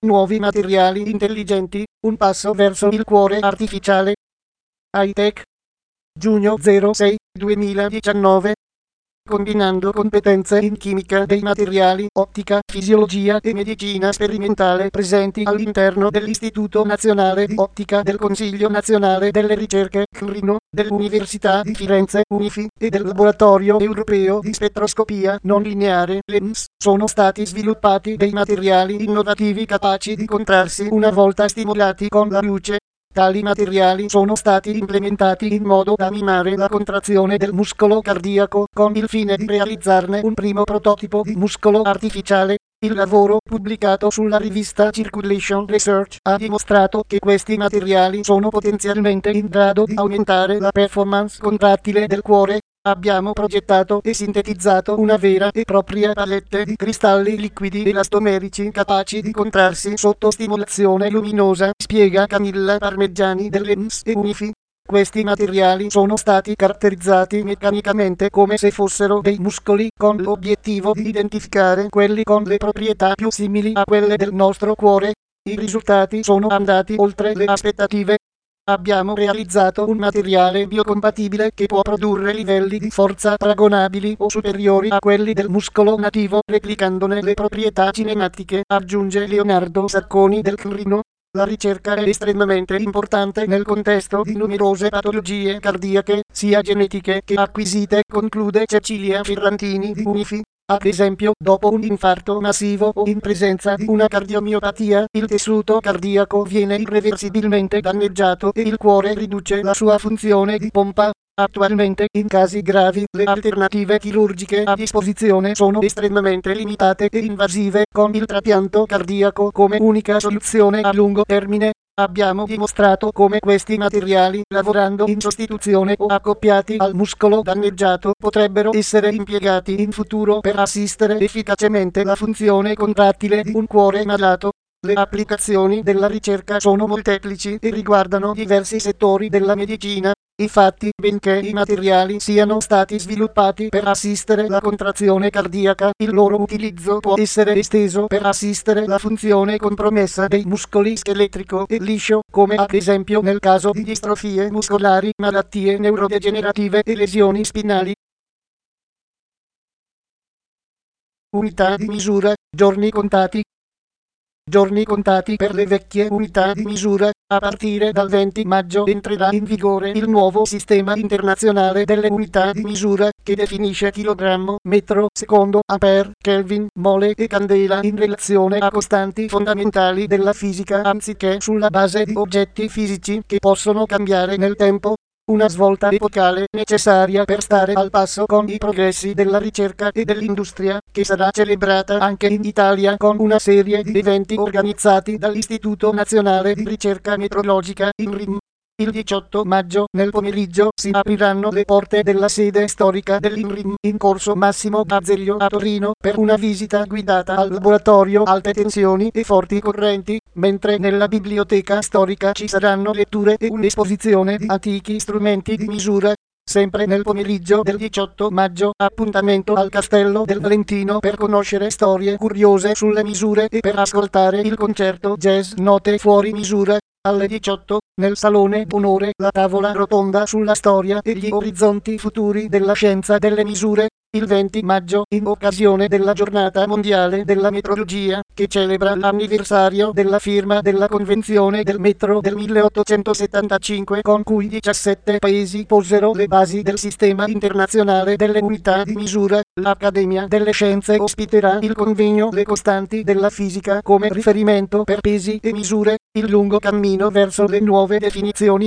Nuovi materiali intelligenti, un passo verso il cuore artificiale. High-Tech. Giugno 06, 2019. Combinando competenze in chimica dei materiali, ottica, fisiologia e medicina sperimentale presenti all'interno dell'Istituto Nazionale di Ottica del Consiglio Nazionale delle Ricerche (CNRINO) dell'Università di Firenze (UNIFI) e del Laboratorio Europeo di Spettroscopia Non Lineare (LENS), sono stati sviluppati dei materiali innovativi capaci di contrarsi una volta stimolati con la luce. Tali materiali sono stati implementati in modo da mimare la contrazione del muscolo cardiaco, con il fine di realizzarne un primo prototipo di muscolo artificiale. Il lavoro, pubblicato sulla rivista Circulation Research, ha dimostrato che questi materiali sono potenzialmente in grado di aumentare la performance contrattile del cuore. Abbiamo progettato e sintetizzato una vera e propria palette di cristalli liquidi elastomerici capaci di contrarsi sotto stimolazione luminosa, spiega Camilla Parmeggiani dell'ENS e UNIFI. Questi materiali sono stati caratterizzati meccanicamente come se fossero dei muscoli, con l'obiettivo di identificare quelli con le proprietà più simili a quelle del nostro cuore. I risultati sono andati oltre le aspettative. Abbiamo realizzato un materiale biocompatibile che può produrre livelli di forza paragonabili o superiori a quelli del muscolo nativo, replicandone le proprietà cinematiche, aggiunge Leonardo Sacconi del CNRINO. La ricerca è estremamente importante nel contesto di numerose patologie cardiache, sia genetiche che acquisite, conclude Cecilia Ferrantini di UNIFI. Ad esempio, dopo un infarto massivo o in presenza di una cardiomiopatia, il tessuto cardiaco viene irreversibilmente danneggiato e il cuore riduce la sua funzione di pompa. Attualmente, in casi gravi, le alternative chirurgiche a disposizione sono estremamente limitate e invasive, con il trapianto cardiaco come unica soluzione a lungo termine. Abbiamo dimostrato come questi materiali, lavorando in sostituzione o accoppiati al muscolo danneggiato, potrebbero essere impiegati in futuro per assistere efficacemente la funzione contrattile di un cuore malato. Le applicazioni della ricerca sono molteplici e riguardano diversi settori della medicina. Infatti, benché i materiali siano stati sviluppati per assistere la contrazione cardiaca, il loro utilizzo può essere esteso per assistere la funzione compromessa dei muscoli scheletrico e liscio, come ad esempio nel caso di distrofie muscolari, malattie neurodegenerative e lesioni spinali. Unità di misura, giorni contati. Giorni contati per le vecchie unità di misura. A partire dal 20 maggio entrerà in vigore il nuovo sistema internazionale delle unità di misura, che definisce chilogrammo, metro, secondo, ampere, Kelvin, mole e candela in relazione a costanti fondamentali della fisica anziché sulla base di oggetti fisici che possono cambiare nel tempo. Una svolta epocale necessaria per stare al passo con i progressi della ricerca e dell'industria, che sarà celebrata anche in Italia con una serie di eventi organizzati dall'Istituto Nazionale di Ricerca Metrologica INRIM. Il 18 maggio, nel pomeriggio, si apriranno le porte della sede storica dell'INRIM in corso Massimo D'Azeglio a Torino per una visita guidata al laboratorio alte tensioni e forti correnti, mentre nella biblioteca storica ci saranno letture e un'esposizione di antichi strumenti di misura. Sempre nel pomeriggio del 18 maggio, appuntamento al Castello del Valentino per conoscere storie curiose sulle misure e per ascoltare il concerto jazz Note fuori misura. Alle 18, nel Salone d'Onore, la tavola rotonda sulla storia e gli orizzonti futuri della scienza delle misure. Il 20 maggio, in occasione della Giornata Mondiale della Metrologia, che celebra l'anniversario della firma della Convenzione del Metro del 1875, con cui 17 paesi posero le basi del sistema internazionale delle unità di misura, l'Accademia delle Scienze ospiterà il convegno Le costanti della fisica come riferimento per pesi e misure, il lungo cammino verso le nuove definizioni.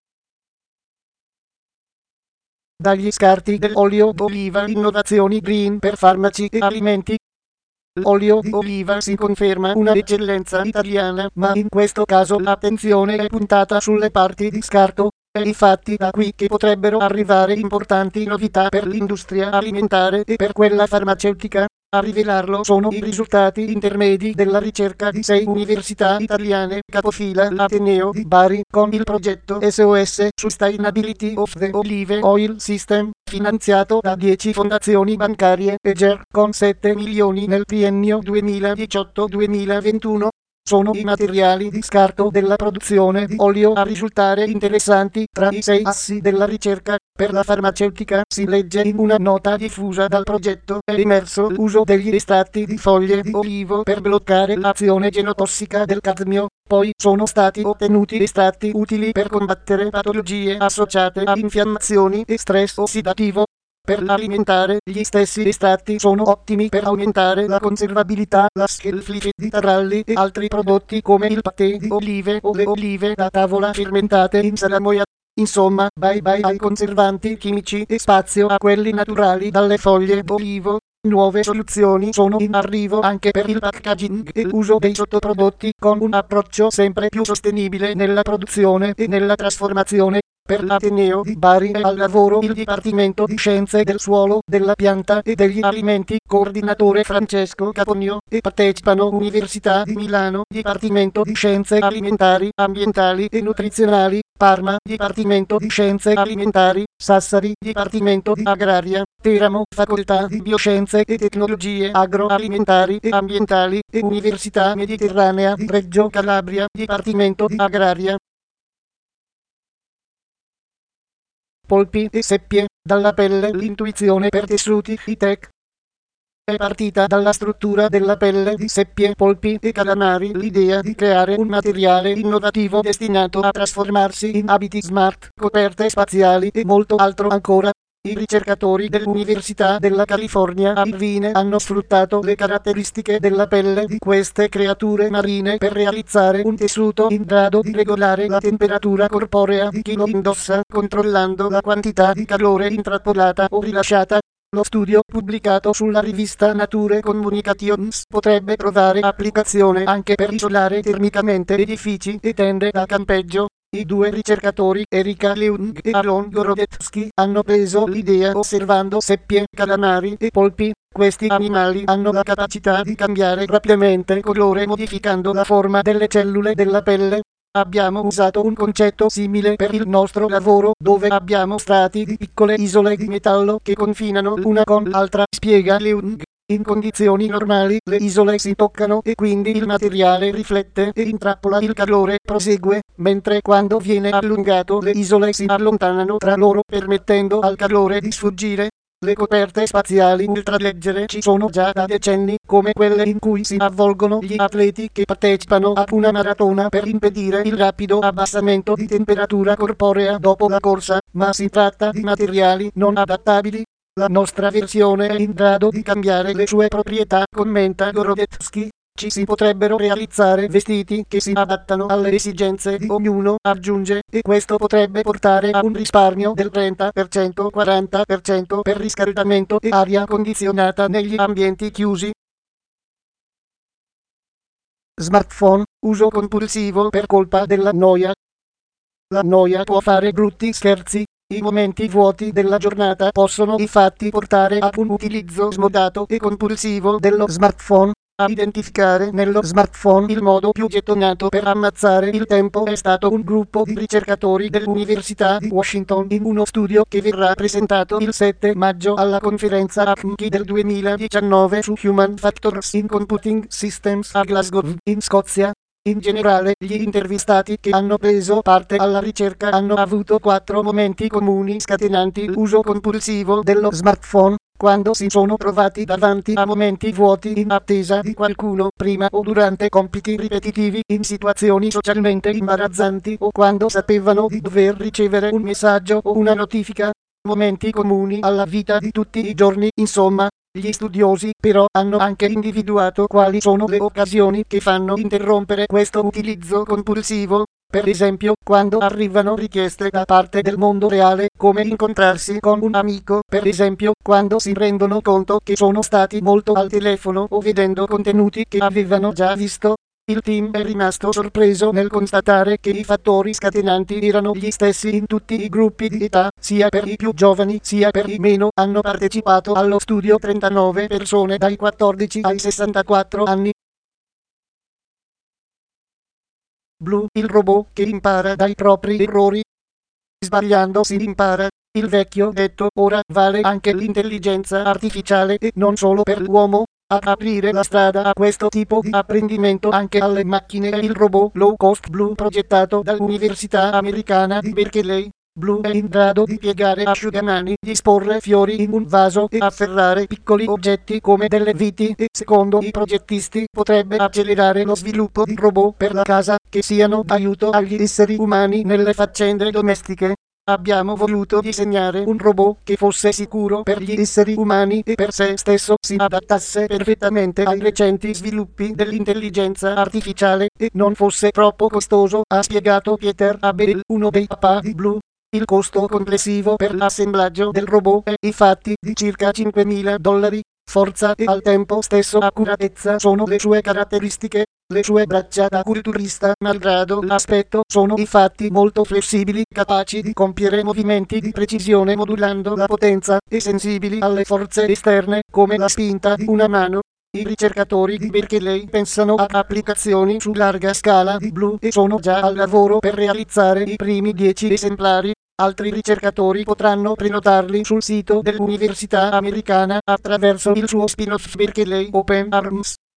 Dagli scarti dell'olio d'oliva, innovazioni green per farmaci e alimenti. L'olio di oliva si conferma una eccellenza italiana, ma in questo caso l'attenzione è puntata sulle parti di scarto. È infatti da qui che potrebbero arrivare importanti novità per l'industria alimentare e per quella farmaceutica. A rivelarlo sono i risultati intermedi della ricerca di 6 università italiane, capofila l'Ateneo di Bari, con il progetto SOS Sustainability of the Olive Oil System, finanziato da 10 fondazioni bancarie e GER, con 7 milioni nel triennio 2018-2021. sono i materiali di scarto della produzione di olio a risultare interessanti tra i 6 assi della ricerca. Per la farmaceutica si legge in una nota diffusa dal progetto è emerso l'uso degli estratti di foglie di olivo per bloccare l'azione genotossica del cadmio. Poi sono stati ottenuti estratti utili per combattere patologie associate a infiammazioni e stress ossidativo. Per alimentare gli stessi estratti sono ottimi per aumentare la conservabilità, la shelf life di taralli e altri prodotti come il patè di olive o le olive da tavola fermentate in salamoia. Insomma, bye bye ai conservanti chimici e spazio a quelli naturali dalle foglie d'olivo. Nuove soluzioni sono in arrivo anche per il packaging e l'uso dei sottoprodotti con un approccio sempre più sostenibile nella produzione e nella trasformazione. Per l'Ateneo di Bari è al lavoro il Dipartimento di Scienze del Suolo, della Pianta e degli Alimenti, coordinatore Francesco Caponio, e partecipano Università di Milano, Dipartimento di Scienze Alimentari, Ambientali e Nutrizionali, Parma, Dipartimento di Scienze Alimentari, Sassari, Dipartimento di Agraria, Teramo, Facoltà di Bioscienze e Tecnologie Agroalimentari e Ambientali e Università Mediterranea di Reggio Calabria, Dipartimento di Agraria. Polpi e seppie, dalla pelle l'intuizione per tessuti high-tech. È partita dalla struttura della pelle di seppie, polpi e calamari l'idea di creare un materiale innovativo destinato a trasformarsi in abiti smart, coperte spaziali e molto altro ancora. I ricercatori dell'Università della California a Irvine hanno sfruttato le caratteristiche della pelle di queste creature marine per realizzare un tessuto in grado di regolare la temperatura corporea di chi lo indossa, controllando la quantità di calore intrappolata o rilasciata. Lo studio pubblicato sulla rivista Nature Communications potrebbe trovare applicazione anche per isolare termicamente edifici e tende da campeggio. I due ricercatori, Erika Leung e Alon Gorodetsky, hanno preso l'idea osservando seppie, calamari e polpi. Questi animali hanno la capacità di cambiare rapidamente colore modificando la forma delle cellule della pelle. Abbiamo usato un concetto simile per il nostro lavoro, dove abbiamo strati di piccole isole di metallo che confinano l'una con l'altra, spiega Leung. In condizioni normali le isole si toccano e quindi il materiale riflette e intrappola il calore, prosegue, mentre quando viene allungato le isole si allontanano tra loro permettendo al calore di sfuggire. Le coperte spaziali ultraleggere ci sono già da decenni, come quelle in cui si avvolgono gli atleti che partecipano a una maratona per impedire il rapido abbassamento di temperatura corporea dopo la corsa, ma si tratta di materiali non adattabili. La nostra versione è in grado di cambiare le sue proprietà, commenta Gorodetsky. Ci si potrebbero realizzare vestiti che si adattano alle esigenze di ognuno, aggiunge, e questo potrebbe portare a un risparmio del 30%-40% per riscaldamento e aria condizionata negli ambienti chiusi. Smartphone, uso compulsivo per colpa della noia. La noia può fare brutti scherzi. I momenti vuoti della giornata possono infatti portare a un utilizzo smodato e compulsivo dello smartphone. A identificare nello smartphone il modo più gettonato per ammazzare il tempo è stato un gruppo di ricercatori dell'Università di Washington in uno studio che verrà presentato il 7 maggio alla conferenza ACMCI del 2019 su Human Factors in Computing Systems a Glasgow, in Scozia. In generale, gli intervistati che hanno preso parte alla ricerca hanno avuto 4 momenti comuni scatenanti l'uso compulsivo dello smartphone. Quando si sono trovati davanti a momenti vuoti in attesa di qualcuno, prima o durante compiti ripetitivi, in situazioni socialmente imbarazzanti o quando sapevano di dover ricevere un messaggio o una notifica. Momenti comuni alla vita di tutti i giorni, insomma. Gli studiosi però hanno anche individuato quali sono le occasioni che fanno interrompere questo utilizzo compulsivo. Per esempio, quando arrivano richieste da parte del mondo reale, come incontrarsi con un amico, per esempio, quando si rendono conto che sono stati molto al telefono o vedendo contenuti che avevano già visto. Il team è rimasto sorpreso nel constatare che i fattori scatenanti erano gli stessi in tutti i gruppi di età, sia per i più giovani sia per i meno. Hanno partecipato allo studio 39 persone dai 14 ai 64 anni. Blue, il robot che impara dai propri errori. Sbagliando si impara. Il vecchio detto ora vale anche l'intelligenza artificiale e non solo per l'uomo. ad aprire la strada a questo tipo di apprendimento anche alle macchine e il robot low cost Blue progettato dall'Università Americana di Berkeley. Blue è in grado di piegare asciugamani, disporre fiori in un vaso e afferrare piccoli oggetti come delle viti e, secondo i progettisti, potrebbe accelerare lo sviluppo di robot per la casa che siano d'aiuto agli esseri umani nelle faccende domestiche. Abbiamo voluto disegnare un robot che fosse sicuro per gli esseri umani e per se stesso si adattasse perfettamente ai recenti sviluppi dell'intelligenza artificiale e non fosse troppo costoso, ha spiegato Peter Abel, uno dei papà di Blue. Il costo complessivo per l'assemblaggio del robot è infatti di circa $5.000. Forza e al tempo stesso accuratezza sono le sue caratteristiche. Le sue braccia da culturista, malgrado l'aspetto, sono infatti molto flessibili, capaci di compiere movimenti di precisione modulando la potenza e sensibili alle forze esterne, come la spinta di una mano. I ricercatori di Berkeley pensano ad applicazioni su larga scala di Blue e sono già al lavoro per realizzare i primi 10 esemplari. Altri ricercatori potranno prenotarli sul sito dell'Università Americana attraverso il suo spin-off Berkeley Open Arms.